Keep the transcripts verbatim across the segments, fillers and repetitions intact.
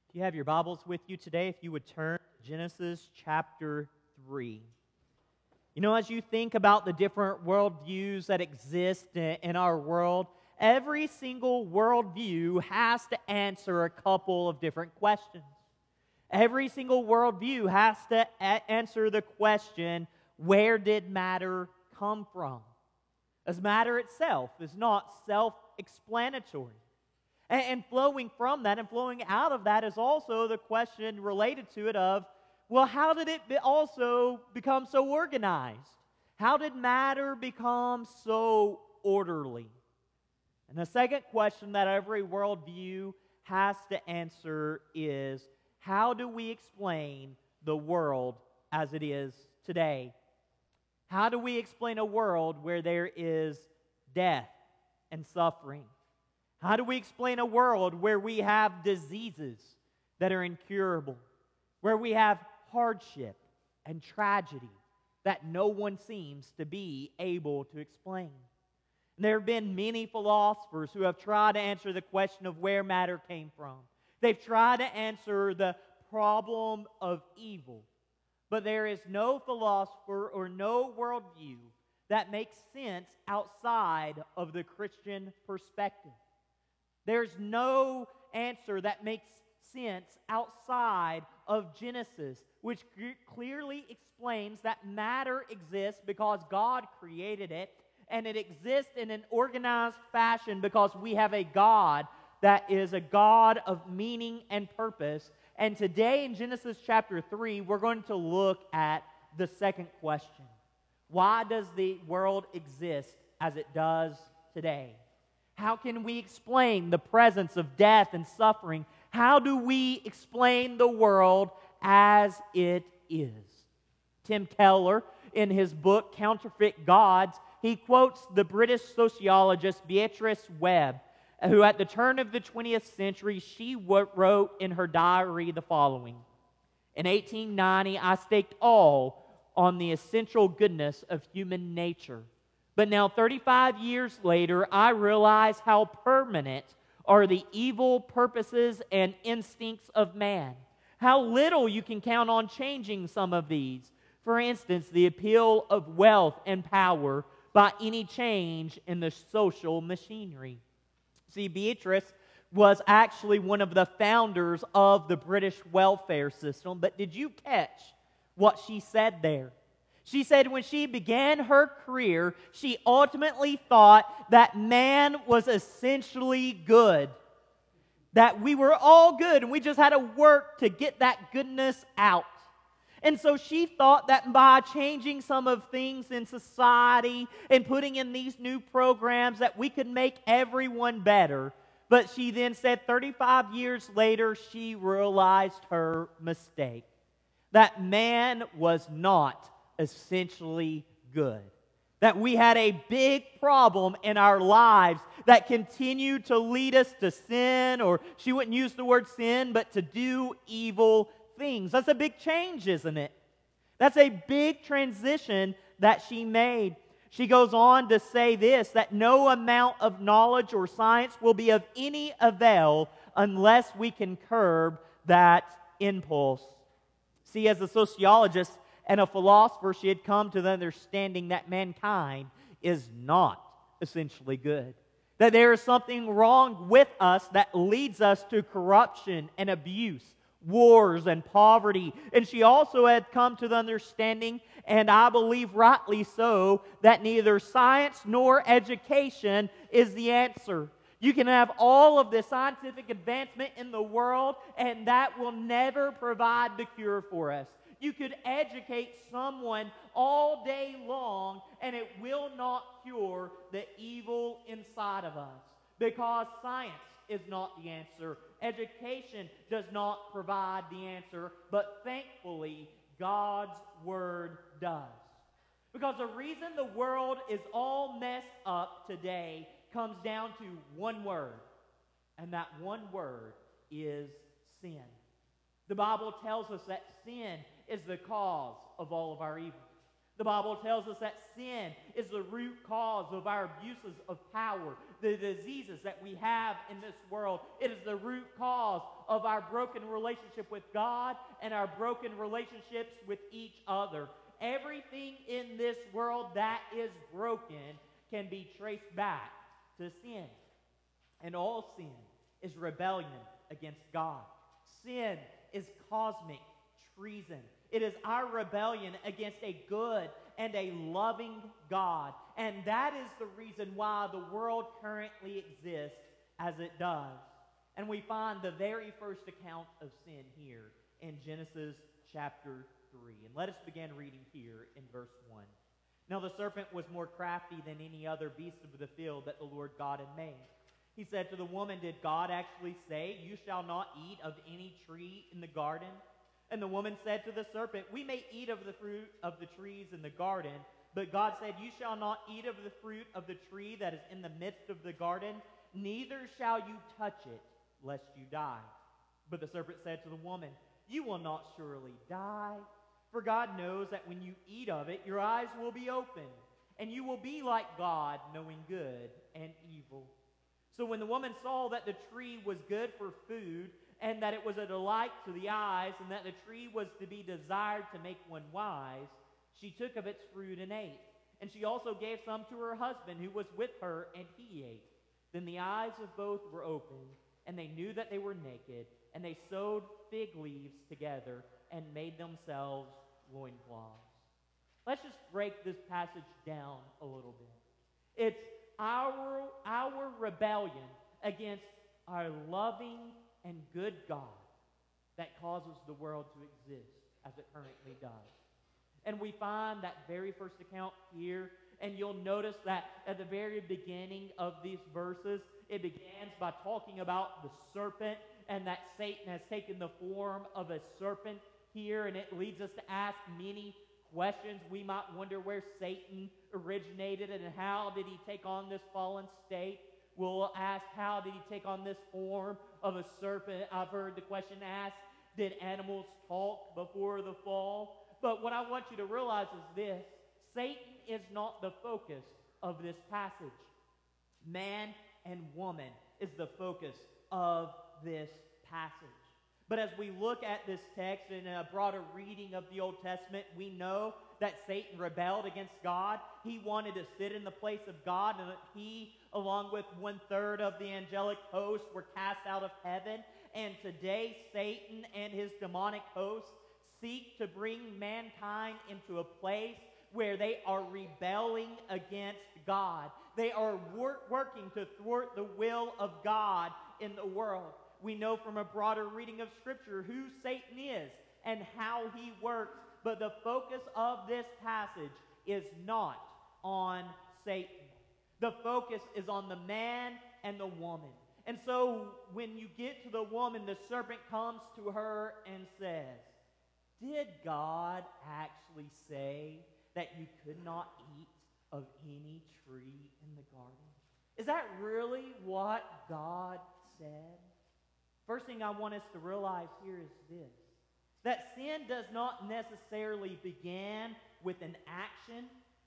If you have your Bibles with you today, if you would turn to Genesis chapter three. You know, as you think about the different worldviews that exist in our world, every single worldview has to answer a couple of different questions. Every single worldview has to a- answer the question, where did matter come from? As matter itself is not self-explanatory. And flowing from that and flowing out of that is also the question related to it of, well, how did it also become so organized? How did matter become so orderly? And the second question that every worldview has to answer is, how do we explain the world as it is today? How do we explain a world where there is death and suffering? How do we explain a world where we have diseases that are incurable, where we have hardship and tragedy that no one seems to be able to explain? And there have been many philosophers who have tried to answer the question of where matter came from. They've tried to answer the problem of evil, but there is no philosopher or no worldview that makes sense outside of the Christian perspective. There's no answer that makes sense outside of Genesis, which clearly explains that matter exists because God created it, and it exists in an organized fashion because we have a God that is a God of meaning and purpose. And today in Genesis chapter three, we're going to look at the second question. Why does the world exist as it does today? How can we explain the presence of death and suffering? How do we explain the world as it is? Tim Keller, in his book Counterfeit Gods, he quotes the British sociologist Beatrice Webb, who at the turn of the twentieth century, she wrote in her diary the following: in eighteen ninety, I staked all on the essential goodness of human nature. But now, thirty-five years later, I realize how permanent are the evil purposes and instincts of man. How little you can count on changing some of these. For instance, the appeal of wealth and power by any change in the social machinery. See, Beatrice was actually one of the founders of the British welfare system, but did you catch what she said there? She said when she began her career, she ultimately thought that man was essentially good. That we were all good and we just had to work to get that goodness out. And so she thought that by changing some of things in society and putting in these new programs that we could make everyone better. But she then said thirty-five years later, she realized her mistake. That man was not essentially good. That we had a big problem in our lives that continued to lead us to sin, or she wouldn't use the word sin, but to do evil things. That's a big change, isn't it? That's a big transition that she made. She goes on to say this, that no amount of knowledge or science will be of any avail unless we can curb that impulse. See, as a sociologist and a philosopher, she had come to the understanding that mankind is not essentially good. That there is something wrong with us that leads us to corruption and abuse, wars and poverty. And she also had come to the understanding, and I believe rightly so, that neither science nor education is the answer. You can have all of the scientific advancement in the world, and that will never provide the cure for us. You could educate someone all day long, and it will not cure the evil inside of us, because science is not the answer. Education does not provide the answer, but thankfully, God's Word does. Because the reason the world is all messed up today comes down to one word, and that one word is sin. The Bible tells us that sin is the cause of all of our evil. The Bible tells us that sin is the root cause of our abuses of power, the diseases that we have in this world. It is the root cause of our broken relationship with God and our broken relationships with each other. Everything in this world that is broken can be traced back to sin. And all sin is rebellion against God. Sin is cosmic treason. It is our rebellion against a good and a loving God. And that is the reason why the world currently exists as it does. And we find the very first account of sin here in Genesis chapter three. And let us begin reading here in verse one. Now the serpent was more crafty than any other beast of the field that the Lord God had made. He said to the woman, "Did God actually say, 'You shall not eat of any tree in the garden'?" And the woman said to the serpent, "We may eat of the fruit of the trees in the garden, but God said, 'You shall not eat of the fruit of the tree that is in the midst of the garden, neither shall you touch it, lest you die.' But the serpent said to the woman, 'You will not surely die, for God knows that when you eat of it, your eyes will be opened, and you will be like God, knowing good and evil.' So when the woman saw that the tree was good for food, and that it was a delight to the eyes, and that the tree was to be desired to make one wise, she took of its fruit and ate. And she also gave some to her husband who was with her, and he ate. Then the eyes of both were opened, and they knew that they were naked, and they sewed fig leaves together and made themselves loincloths." Let's just break this passage down a little bit. It's our, our rebellion against our loving and good God that causes the world to exist as it currently does. And we find that very first account here, and you'll notice that at the very beginning of these verses, it begins by talking about the serpent, and that Satan has taken the form of a serpent here, and it leads us to ask many questions. We might wonder where Satan originated and how did he take on this fallen state. We'll ask, how did he take on this form of a serpent? I've heard the question asked, did animals talk before the fall? But what I want you to realize is this: Satan is not the focus of this passage. Man and woman is the focus of this passage. But as we look at this text in a broader reading of the Old Testament, we know that Satan rebelled against God. He wanted to sit in the place of God, and that he, along with one-third of the angelic host, were cast out of heaven. And today, Satan and his demonic hosts seek to bring mankind into a place where they are rebelling against God. They are wor- working to thwart the will of God in the world. We know from a broader reading of Scripture who Satan is and how he works, but the focus of this passage is not on Satan. The focus is on the man and the woman. And so when you get to the woman, the serpent comes to her and says, "Did God actually say that you could not eat of any tree in the garden?" Is that really what God said? First thing I want us to realize here is this: that sin does not necessarily begin with an action,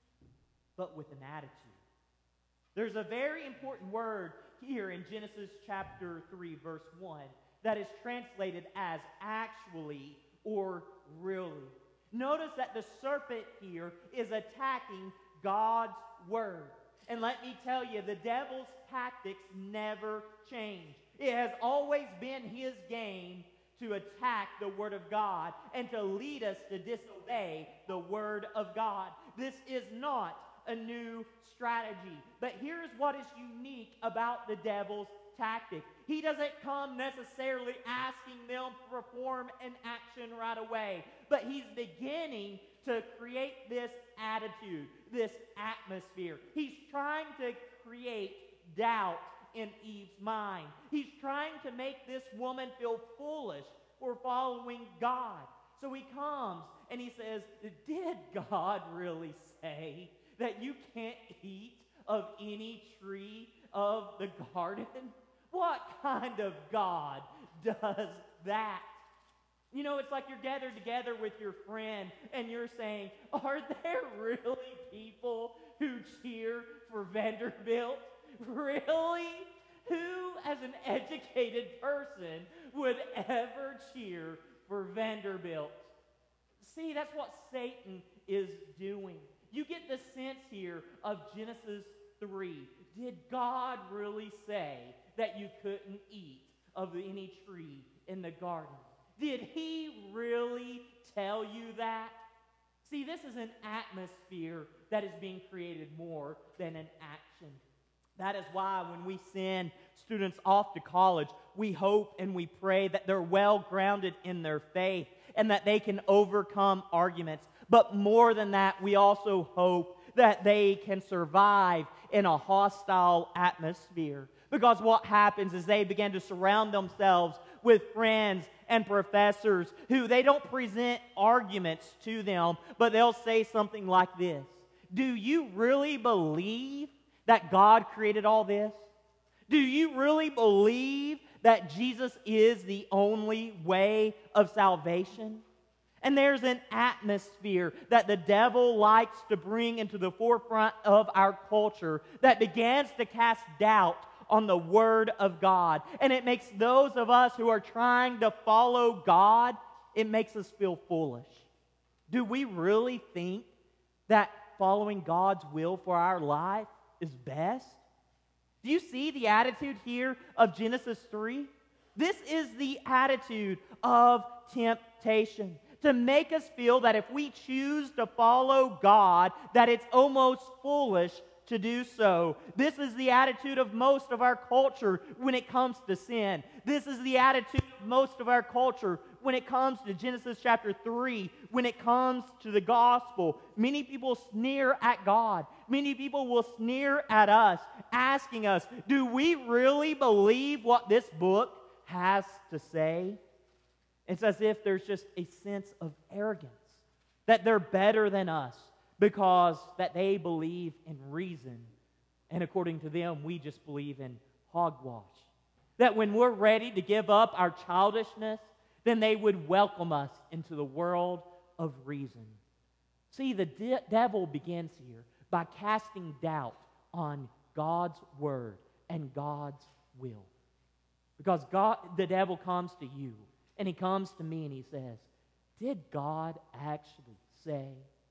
but with an attitude. There's a very important word here in Genesis chapter three, verse one, that is translated as actually or really. Notice that the serpent here is attacking God's word. And let me tell you, the devil's tactics never change. It has always been his game to attack the Word of God and to lead us to disobey the Word of God. This is not a new strategy. But here's what is unique about the devil's tactic. He doesn't come necessarily asking them to perform an action right away, but he's beginning to create this attitude, this atmosphere. He's trying to create doubt in Eve's mind. He's trying to make this woman feel foolish for following God. So he comes and he says, "Did God really say that you can't eat of any tree of the garden?" What kind of God does that? You know, it's like you're gathered together with your friend and you're saying, are there really people who cheer for Vanderbilt? Really? Who, as an educated person, would ever cheer for Vanderbilt? See, that's what Satan is doing. You get the sense here of Genesis three. Did God really say that you couldn't eat of any tree in the garden? Did he really tell you that? See, this is an atmosphere that is being created more than an action. That is why when we send students off to college, we hope and we pray that they're well grounded in their faith and that they can overcome arguments. But more than that, we also hope that they can survive in a hostile atmosphere. Because what happens is they begin to surround themselves with friends and professors who they don't present arguments to them, but they'll say something like this: do you really believe that God created all this? Do you really believe that Jesus is the only way of salvation? And there's an atmosphere that the devil likes to bring into the forefront of our culture that begins to cast doubt on the Word of God. And it makes those of us who are trying to follow God, it makes us feel foolish. Do we really think that following God's will for our life is best? Do you see the attitude here of Genesis three? This is the attitude of temptation, to make us feel that if we choose to follow God, that it's almost foolish to do so. This is the attitude of most of our culture when it comes to sin. This is the attitude of most of our culture when it comes to Genesis chapter three, when it comes to the gospel. Many people sneer at God. Many people will sneer at us, asking us, do we really believe what this book has to say? It's as if there's just a sense of arrogance, that they're better than us because that they believe in reason. And according to them, we just believe in hogwash. That when we're ready to give up our childishness, then they would welcome us into the world of reason. See, the de- devil begins here by casting doubt on God's word and God's will. Because God, the devil comes to you, and he comes to me and he says, did God actually say?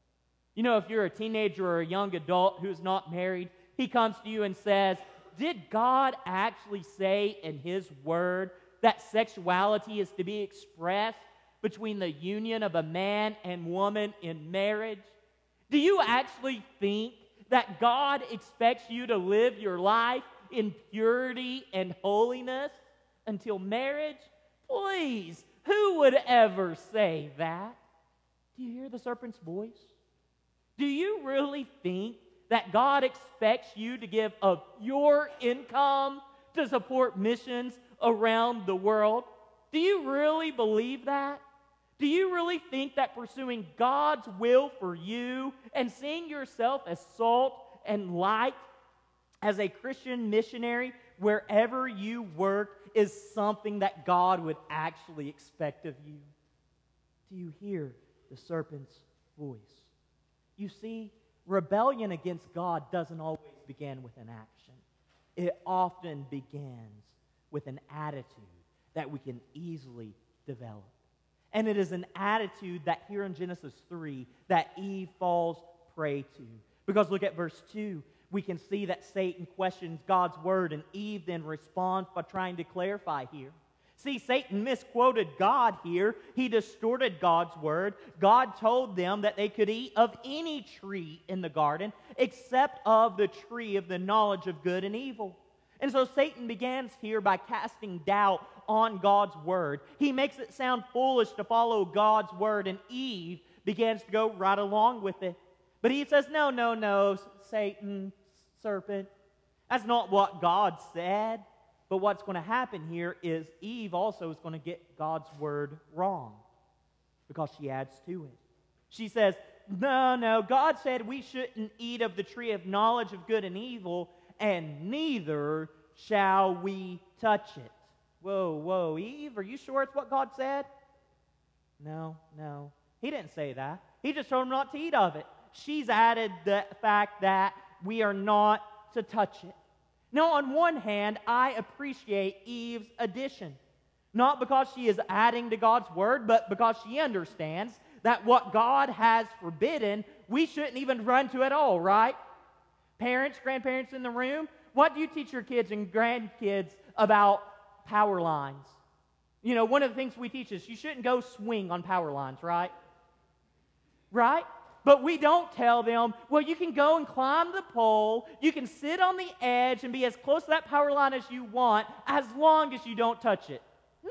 You know, if you're a teenager or a young adult who's not married, he comes to you and says, did God actually say in his word that sexuality is to be expressed between the union of a man and woman in marriage? Do you actually think that God expects you to live your life in purity and holiness until marriage? Please, who would ever say that? Do you hear the serpent's voice? Do you really think that God expects you to give of your income to support missions around the world? Do you really believe that? Do you really think that pursuing God's will for you and seeing yourself as salt and light as a Christian missionary wherever you work is something that God would actually expect of you? Do you hear the serpent's voice? You see, rebellion against God doesn't always begin with an action. It often begins with an attitude that we can easily develop. And it is an attitude that here in Genesis three that Eve falls prey to. Because look at verse two. We can see that Satan questions God's word, and Eve then responds by trying to clarify here. See, Satan misquoted God here. He distorted God's word. God told them that they could eat of any tree in the garden except of the tree of the knowledge of good and evil. And so Satan begins here by casting doubt on God's word. He makes it sound foolish to follow God's word, and Eve begins to go right along with it. But he says, no, no, no, Satan, serpent, that's not what God said. But what's going to happen here is Eve also is going to get God's word wrong because she adds to it. She says, no, no, God said we shouldn't eat of the tree of knowledge of good and evil, and neither shall we touch it. Whoa, whoa, Eve, are you sure it's what God said? No, no. He didn't say that. He just told them not to eat of it. She's added the fact that we are not to touch it. Now, on one hand, I appreciate Eve's addition. Not because she is adding to God's word, but because she understands that what God has forbidden, we shouldn't even run to at all, right? Parents, grandparents in the room, what do you teach your kids and grandkids about power lines? You know, one of the things we teach is you shouldn't go swing on power lines, right? Right? But we don't tell them, well, you can go and climb the pole, you can sit on the edge and be as close to that power line as you want, as long as you don't touch it.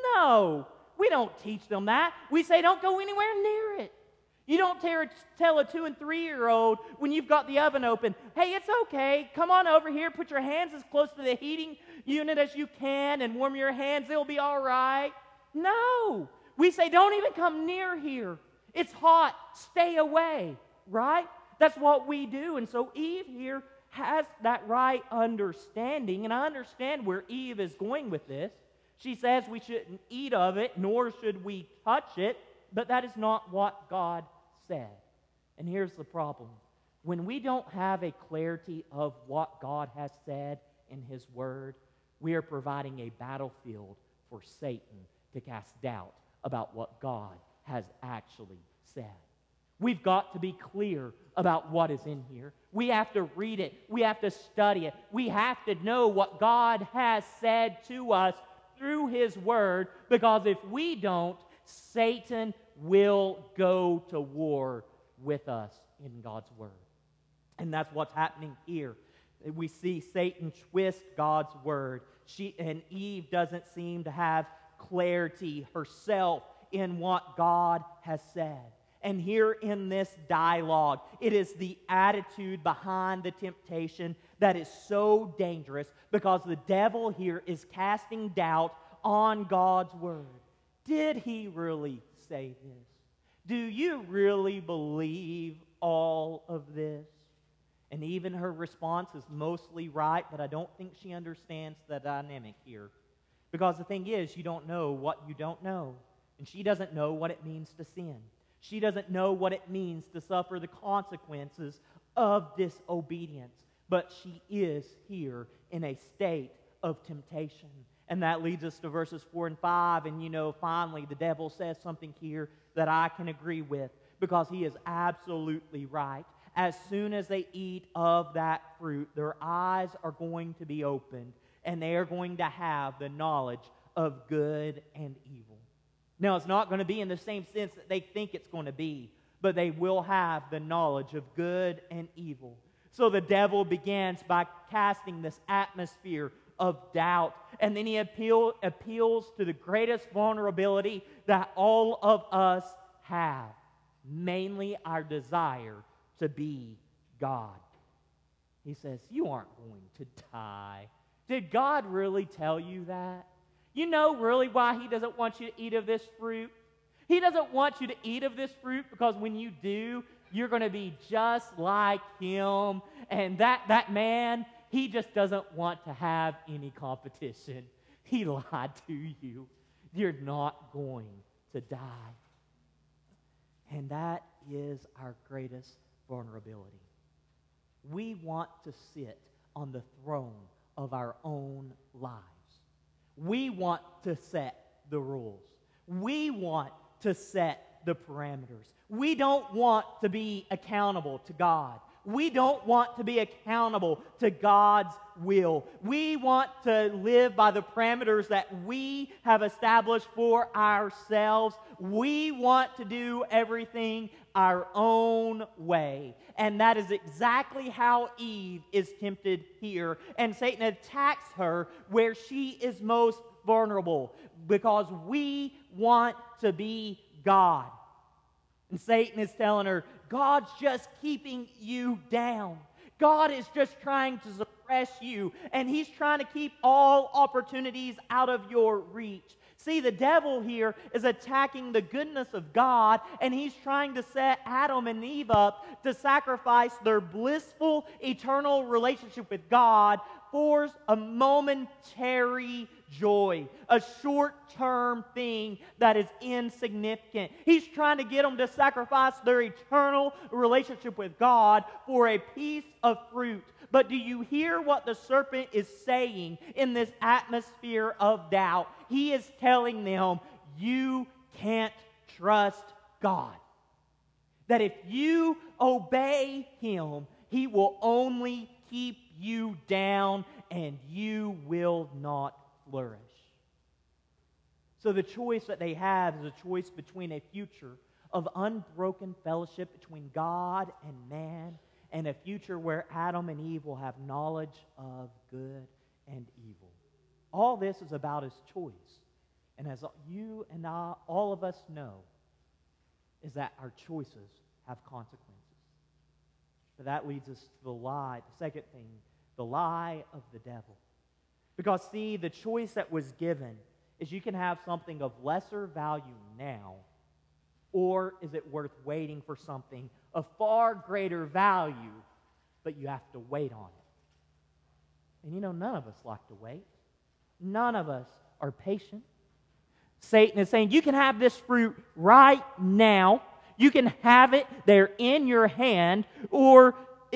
No, we don't teach them that. We say don't go anywhere near it. You don't tear, tell a two and three-year-old when you've got the oven open, hey, it's okay, come on over here, put your hands as close to the heating unit as you can and warm your hands, it'll be all right. No, we say don't even come near here. It's hot, stay away, right? That's what we do. And so Eve here has that right understanding, and I understand where Eve is going with this. She says we shouldn't eat of it, nor should we touch it, but that is not what God said. And here's the problem. When we don't have a clarity of what God has said in His Word, we are providing a battlefield for Satan to cast doubt about what God has actually said. We've got to be clear about what is in here. We have to read it. We have to study it. We have to know what God has said to us through His Word, because if we don't, Satan will go to war with us in God's Word. And that's what's happening here. We see Satan twist God's Word. She, and Eve doesn't seem to have clarity herself in what God has said. And here in this dialogue, it is the attitude behind the temptation that is so dangerous, because the devil here is casting doubt on God's Word. Did He really say this? Do you really believe all of this? And even her response is mostly right, but I don't think she understands the dynamic here. Because the thing is, you don't know what you don't know. And she doesn't know what it means to sin. She doesn't know what it means to suffer the consequences of disobedience. But she is here in a state of temptation. And that leads us to verses four and five. And you know, finally, the devil says something here that I can agree with, because he is absolutely right. As soon as they eat of that fruit, their eyes are going to be opened, and they are going to have the knowledge of good and evil. Now, it's not going to be in the same sense that they think it's going to be, but they will have the knowledge of good and evil. So the devil begins by casting this atmosphere of doubt, and then he appeal, appeals to the greatest vulnerability that all of us have, mainly our desire to be God. He says, you aren't going to die. Did God really tell you that? You know really why He doesn't want you to eat of this fruit? He doesn't want you to eat of this fruit because when you do, you're going to be just like Him. And that, that man, he just doesn't want to have any competition. He lied to you. You're not going to die. And that is our greatest vulnerability. We want to sit on the throne of our own lives. We want to set the rules. We want to set the parameters. We don't want to be accountable to God. We don't want to be accountable to God's will. We want to live by the parameters that we have established for ourselves. We want to do everything our own way. And that is exactly how Eve is tempted here. And Satan attacks her where she is most vulnerable, because we want to be God. And Satan is telling her, God's just keeping you down. God is just trying to suppress you, and He's trying to keep all opportunities out of your reach. See, the devil here is attacking the goodness of God, and he's trying to set Adam and Eve up to sacrifice their blissful, eternal relationship with God for a momentary joy, a short-term thing that is insignificant. He's trying to get them to sacrifice their eternal relationship with God for a piece of fruit. But do you hear what the serpent is saying in this atmosphere of doubt? He is telling them, you can't trust God. That if you obey Him, He will only keep you down and you will not flourish. So the choice that they have is a choice between a future of unbroken fellowship between God and man and a future where Adam and Eve will have knowledge of good and evil. All this is about His choice. And as you and I, all of us know, is that our choices have consequences. But that leads us to the lie, the second thing, the lie of the devil. Because see, the choice that was given is you can have something of lesser value now, or is it worth waiting for something of far greater value, but you have to wait on it. And you know, none of us like to wait. None of us are patient. Satan is saying, you can have this fruit right now. You can have it there in your hand, or,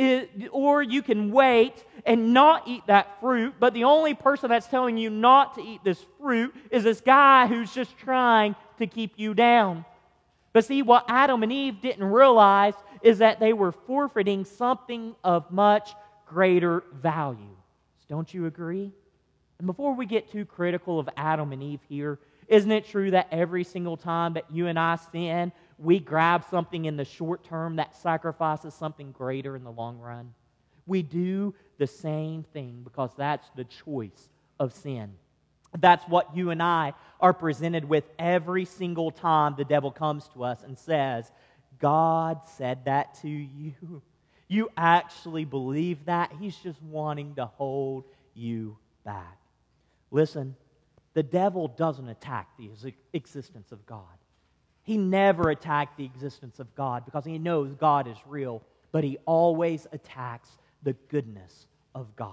or you can wait and not eat that fruit. But the only person that's telling you not to eat this fruit is this guy who's just trying to keep you down. But see, what Adam and Eve didn't realize is that they were forfeiting something of much greater value. Don't you agree? And before we get too critical of Adam and Eve here, isn't it true that every single time that you and I sin, we grab something in the short term that sacrifices something greater in the long run? We do the same thing because that's the choice of sin. That's what you and I are presented with every single time the devil comes to us and says, God said that to you. You actually believe that? He's just wanting to hold you back. Listen, the devil doesn't attack the existence of God. He never attacked the existence of God because he knows God is real, but he always attacks the goodness of God.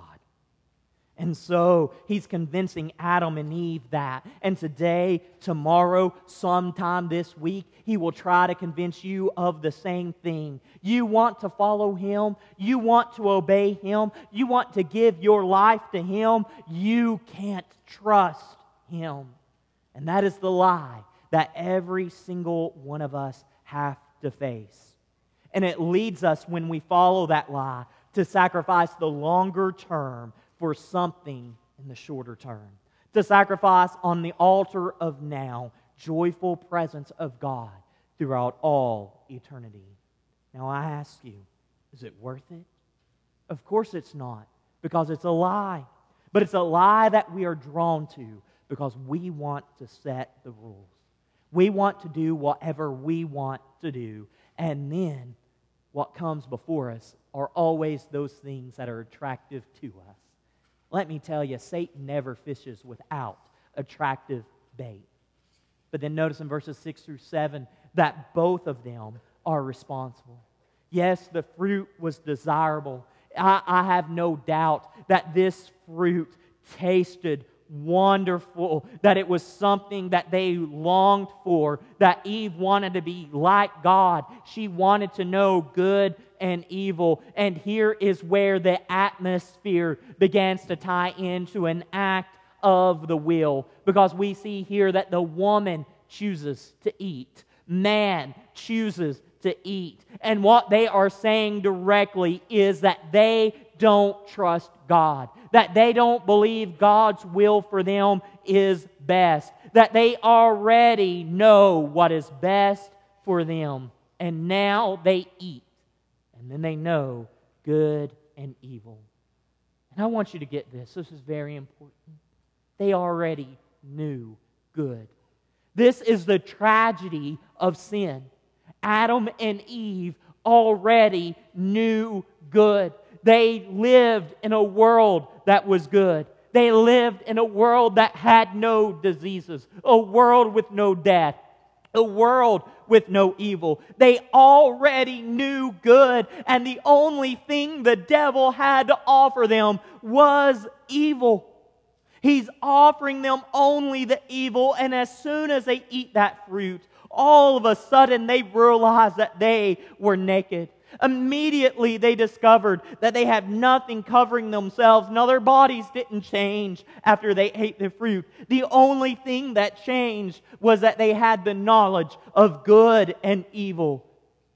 And so he's convincing Adam and Eve that. And today, tomorrow, sometime this week, he will try to convince you of the same thing. You want to follow him. You want to obey him. You want to give your life to him. You can't trust him. And that is the lie that every single one of us have to face. And it leads us, when we follow that lie, to sacrifice the longer term for something in the shorter term. To sacrifice on the altar of now joyful presence of God throughout all eternity. Now I ask you, is it worth it? Of course it's not, because it's a lie. But it's a lie that we are drawn to because we want to set the rules. We want to do whatever we want to do. And then what comes before us are always those things that are attractive to us. Let me tell you, Satan never fishes without attractive bait. But then notice in verses six through seven that both of them are responsible. Yes, the fruit was desirable. I, I have no doubt that this fruit tasted wonderful, that it was something that they longed for, that Eve wanted to be like God. She wanted to know good and evil. And here is where the atmosphere begins to tie into an act of the will, because we see here that the woman chooses to eat. Man chooses to eat. And what they are saying directly is that they don't trust God, that they don't believe God's will for them is best, that they already know what is best for them, and now they eat, and then they know good and evil. And I want you to get this. This is very important. They already knew good. This is the tragedy of sin. Adam and Eve already knew good. They lived in a world that was good. They lived in a world that had no diseases, a world with no death, a world with no evil. They already knew good, and the only thing the devil had to offer them was evil. He's offering them only the evil, and as soon as they eat that fruit, all of a sudden they realize that they were naked. Immediately they discovered that they had nothing covering themselves. Now their bodies didn't change after they ate the fruit. The only thing that changed was that they had the knowledge of good and evil.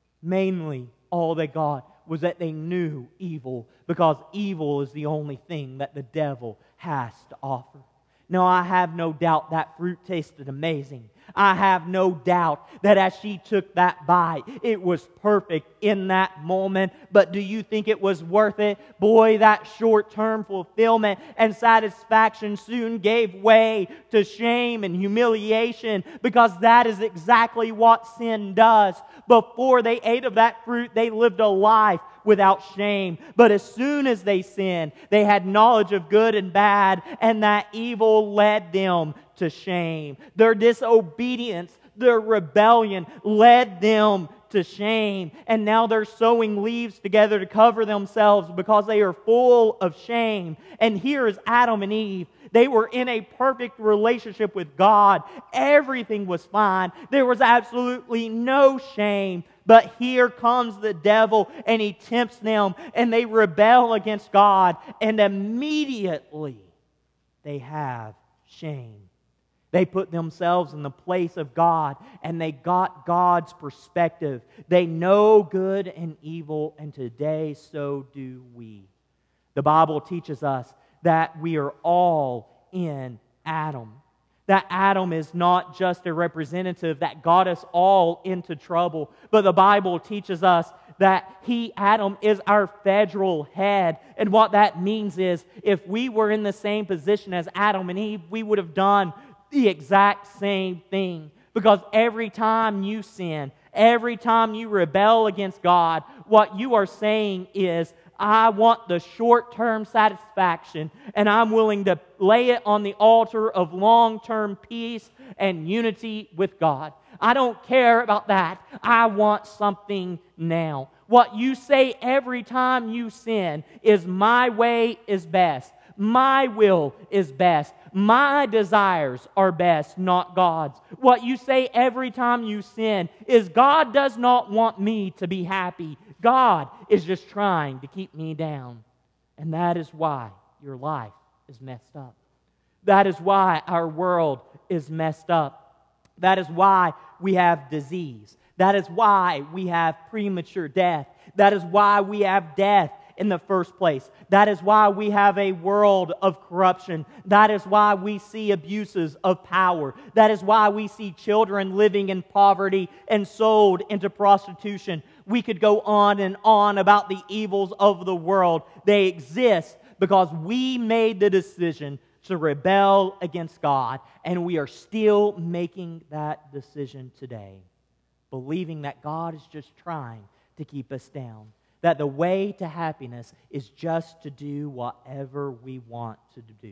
Mainly, all they got was that they knew evil, because evil is the only thing that the devil has to offer. Now, I have no doubt that fruit tasted amazing. I have no doubt that as she took that bite, it was perfect in that moment. But do you think it was worth it? Boy, that short-term fulfillment and satisfaction soon gave way to shame and humiliation, because that is exactly what sin does. Before they ate of that fruit, they lived a life without shame. But as soon as they sinned, they had knowledge of good and bad, and that evil led them to shame. Their disobedience, their rebellion led them to shame. And now they're sewing leaves together to cover themselves because they are full of shame. And here is Adam and Eve. They were in a perfect relationship with God. Everything was fine. There was absolutely no shame. But here comes the devil, and he tempts them, and they rebel against God, and immediately they have shame. They put themselves in the place of God, and they got God's perspective. They know good and evil, and today so do we. The Bible teaches us that we are all in Adam. That Adam is not just a representative that got us all into trouble, but the Bible teaches us that he, Adam, is our federal head. And what that means is, if we were in the same position as Adam and Eve, we would have done the exact same thing. Because every time you sin, every time you rebel against God, what you are saying is, I want the short-term satisfaction, and I'm willing to lay it on the altar of long-term peace and unity with God. I don't care about that. I want something now. What you say every time you sin is, my way is best. My will is best. My desires are best, not God's. What you say every time you sin is, God does not want me to be happy. God is just trying to keep me down. And that is why your life is messed up. That is why our world is messed up. That is why we have disease. That is why we have premature death. That is why we have death in the first place. That is why we have a world of corruption. That is why we see abuses of power. That is why we see children living in poverty and sold into prostitution. We could go on and on about the evils of the world. They exist because we made the decision to rebel against God, and we are still making that decision today, believing that God is just trying to keep us down. That the way to happiness is just to do whatever we want to do.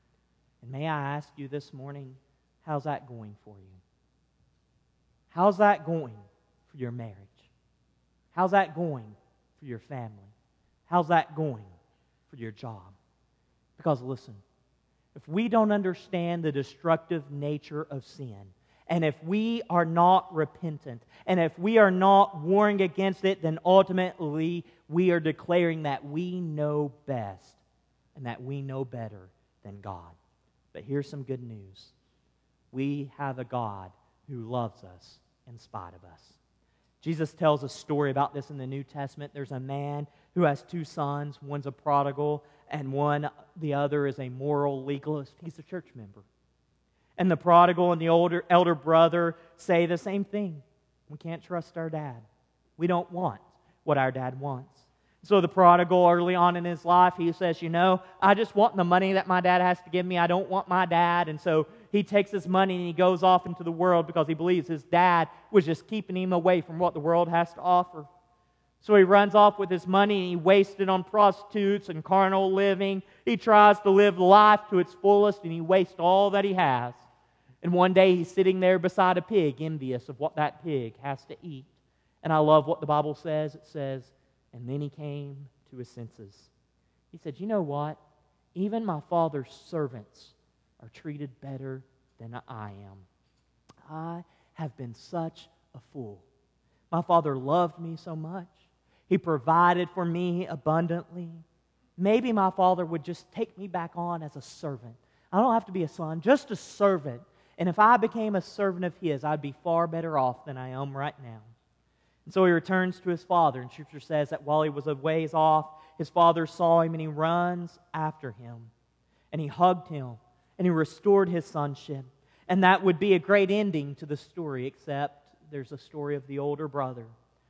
And may I ask you this morning, how's that going for you? How's that going for your marriage? How's that going for your family? How's that going for your job? Because listen, if we don't understand the destructive nature of sin, and if we are not repentant, and if we are not warring against it, then ultimately we are declaring that we know best and that we know better than God. But here's some good news. We have a God who loves us in spite of us. Jesus tells a story about this in the New Testament. There's a man who has two sons. One's a prodigal, and one, the other, is a moral legalist. He's a church member. And the prodigal and the older elder brother say the same thing. We can't trust our dad. We don't want what our dad wants. So the prodigal, early on in his life, he says, you know, I just want the money that my dad has to give me. I don't want my dad. And so he takes his money and he goes off into the world because he believes his dad was just keeping him away from what the world has to offer. So he runs off with his money and he wastes it on prostitutes and carnal living. He tries to live life to its fullest and he wastes all that he has. And one day he's sitting there beside a pig, envious of what that pig has to eat. And I love what the Bible says. It says, and then he came to his senses. He said, you know what? Even my father's servants are treated better than I am. I have been such a fool. My father loved me so much. He provided for me abundantly. Maybe my father would just take me back on as a servant. I don't have to be a son, just a servant. And if I became a servant of his, I'd be far better off than I am right now. And so he returns to his father, and Scripture says that while he was a ways off, his father saw him, and he runs after him. And he hugged him, and he restored his sonship. And that would be a great ending to the story, except there's a story of the older brother.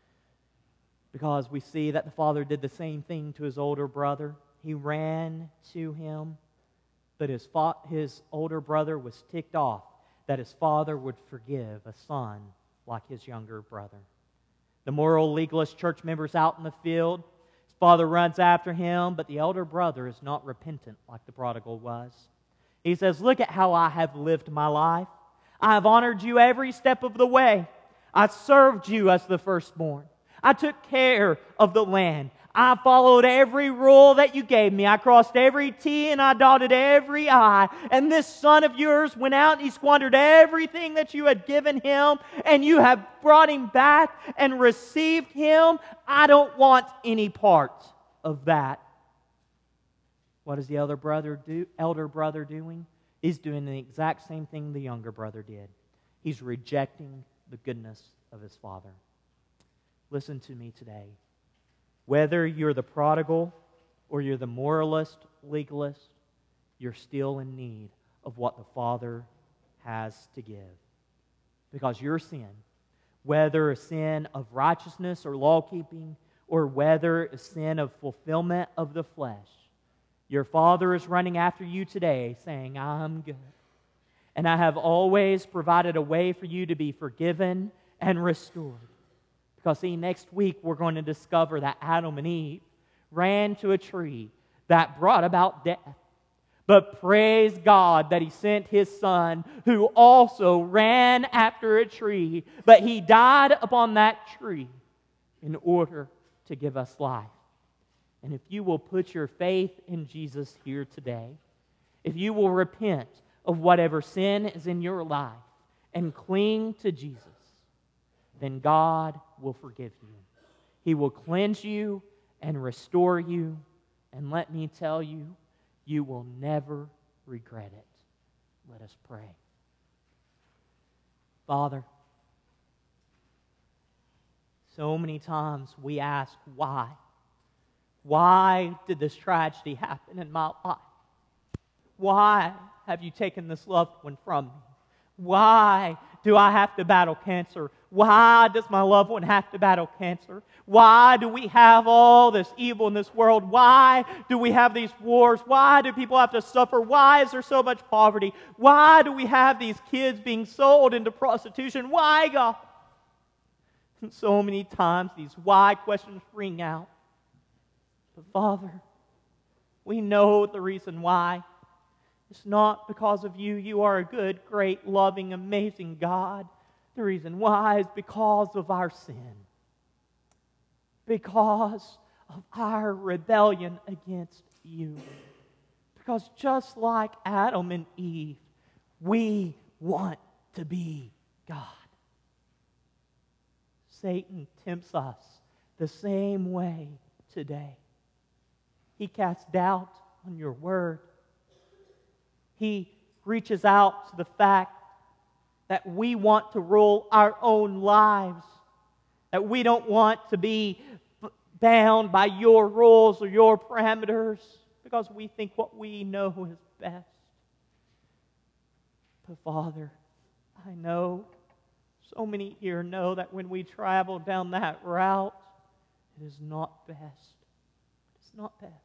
Because we see that the father did the same thing to his older brother. He ran to him, but his, fa- his older brother was ticked off that his father would forgive a son like his younger brother. The moral legalist church member's out in the field. His father runs after him, but the elder brother is not repentant like the prodigal was. He says, "Look at how I have lived my life. I have honored you every step of the way. I served you as the firstborn. I took care of the land. I followed every rule that you gave me. I crossed every T and I dotted every I. And this son of yours went out and he squandered everything that you had given him, and you have brought him back and received him. I don't want any part of that." What is the elder brother do? Elder brother doing? He's doing the exact same thing the younger brother did. He's rejecting the goodness of his father. Listen to me today. Whether you're the prodigal or you're the moralist, legalist, you're still in need of what the Father has to give. Because your sin, whether a sin of righteousness or law-keeping, or whether a sin of fulfillment of the flesh, your Father is running after you today saying, "I'm good. And I have always provided a way for you to be forgiven and restored." Because see, next week we're going to discover that Adam and Eve ran to a tree that brought about death. But praise God that He sent His Son, who also ran after a tree, but He died upon that tree in order to give us life. And if you will put your faith in Jesus here today, if you will repent of whatever sin is in your life and cling to Jesus, then God will forgive you. He will cleanse you and restore you. And let me tell you, you will never regret it. Let us pray. Father, so many times we ask why. Why did this tragedy happen in my life? Why have you taken this loved one from me? Why do I have to battle cancer? Why does my loved one have to battle cancer? Why do we have all this evil in this world? Why do we have these wars? Why do people have to suffer? Why is there so much poverty? Why do we have these kids being sold into prostitution? Why, God? And so many times these why questions ring out. But Father, we know the reason why. It's not because of you. You are a good, great, loving, amazing God. The reason why is because of our sin. Because of our rebellion against you. Because just like Adam and Eve, we want to be God. Satan tempts us the same way today. He casts doubt on your word. He reaches out to the fact that we want to rule our own lives, that we don't want to be bound by your rules or your parameters because we think what we know is best. But Father, I know, so many here know that when we travel down that route, it is not best. It's not best.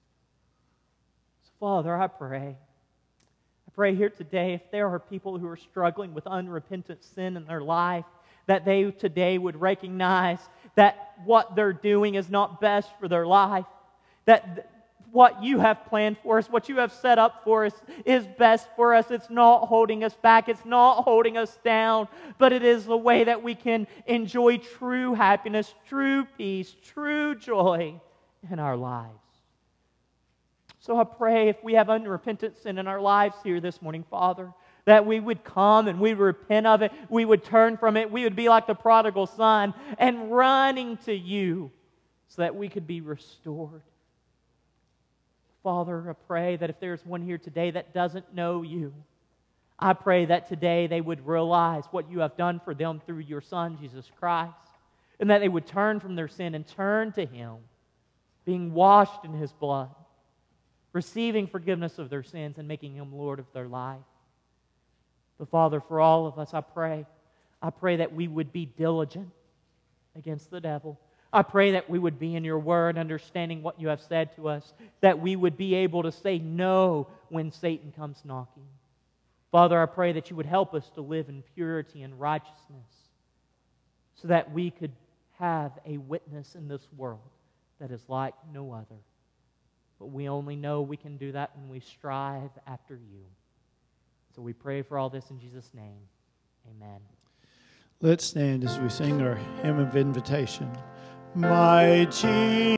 So Father, I pray. I pray here today, if there are people who are struggling with unrepentant sin in their life, that they today would recognize that what they're doing is not best for their life. That th- what you have planned for us, what you have set up for us, is best for us. It's not holding us back. It's not holding us down. But it is the way that we can enjoy true happiness, true peace, true joy in our lives. So I pray if we have unrepentant sin in our lives here this morning, Father, that we would come and we would repent of it, we would turn from it, we would be like the prodigal son and running to you so that we could be restored. Father, I pray that if there's one here today that doesn't know you, I pray that today they would realize what you have done for them through your Son, Jesus Christ, and that they would turn from their sin and turn to Him, being washed in His blood, receiving forgiveness of their sins and making Him Lord of their life. But Father, for all of us, I pray, I pray that we would be diligent against the devil. I pray that we would be in your word, understanding what you have said to us, that we would be able to say no when Satan comes knocking. Father, I pray that you would help us to live in purity and righteousness so that we could have a witness in this world that is like no other. But we only know we can do that when we strive after you. So we pray for all this in Jesus' name. Amen. Let's stand as we sing our hymn of invitation. My Jesus.